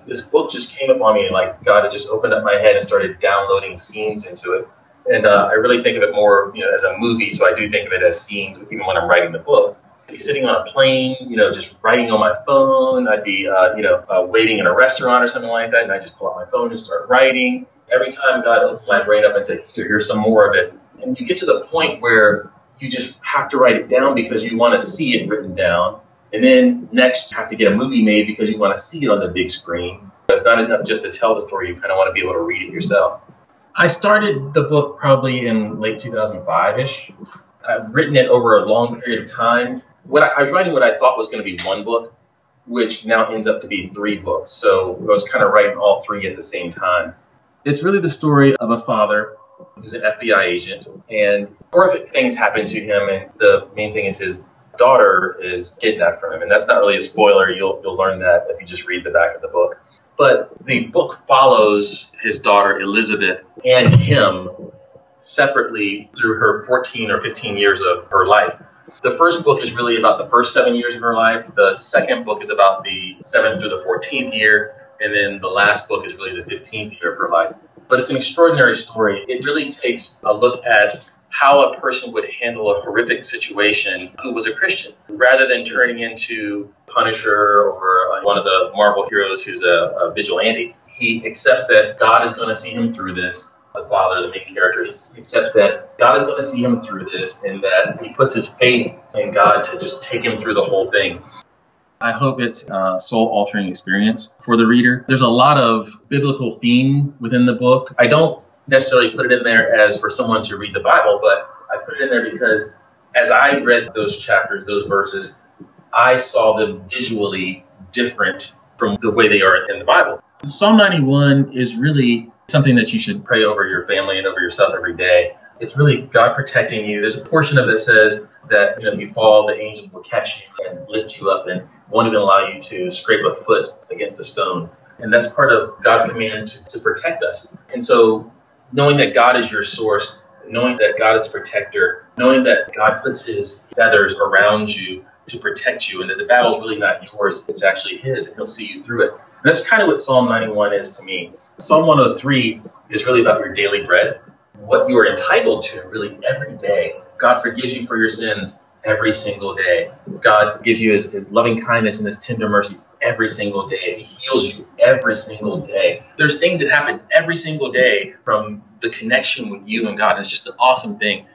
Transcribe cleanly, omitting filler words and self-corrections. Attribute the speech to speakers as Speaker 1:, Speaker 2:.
Speaker 1: this book just came upon me, and like God had just opened up my head and started downloading scenes into it. And I really think of it more, as a movie. So I do think of it as scenes, even when I'm writing the book. I'd be sitting on a plane, just writing on my phone. I'd be, waiting in a restaurant or something like that, and I just pull out my phone and start writing. Every time God opened my brain up and said, here's some more of it. And you get to the point where you just have to write it down because you want to see it written down. And then next, you have to get a movie made because you want to see it on the big screen. It's not enough just to tell the story. You kind of want to be able to read it yourself. I started the book probably in late 2005-ish. I've written it over a long period of time. I was writing what I thought was going to be one book, which now ends up to be 3 books. So I was kind of writing all 3 at the same time. It's really the story of a father who's an FBI agent, and horrific things happen to him, and the main thing is his daughter is kidnapped from him. And that's not really a spoiler. You'll learn that if you just read the back of the book. But the book follows his daughter, Elizabeth, and him separately through her 14 or 15 years of her life. The first book is really about the first 7 years of her life. The second book is about the 7th through the 14th year. And then the last book is really the 15th year of her life. But it's an extraordinary story. It really takes a look at how a person would handle a horrific situation who was a Christian, rather than turning into Punisher or one of the Marvel heroes who's a vigilante. He accepts that God is going to see him through this. The father, the main character, he accepts that God is going to see him through this, and that he puts his faith in God to just take him through the whole thing. I hope it's a soul-altering experience for the reader. There's a lot of biblical theme within the book. I don't necessarily put it in there as for someone to read the Bible, but I put it in there because as I read those chapters, those verses, I saw them visually different from the way they are in the Bible. Psalm 91 is really something that you should pray over your family and over yourself every day. It's really God protecting you. There's a portion of it that says that if you fall, the angels will catch you and lift you up and won't even allow you to scrape a foot against a stone. And that's part of God's command to protect us. And so knowing that God is your source, knowing that God is a protector, knowing that God puts his feathers around you to protect you, and that the battle's really not yours, it's actually his, and he'll see you through it. And that's kind of what Psalm 91 is to me. Psalm 103 is really about your daily bread, what you are entitled to really every day. God forgives you for your sins every single day. God gives you his loving kindness and his tender mercies every single day. He heals you every single day. There's things that happen every single day from the connection with you and God. It's just an awesome thing.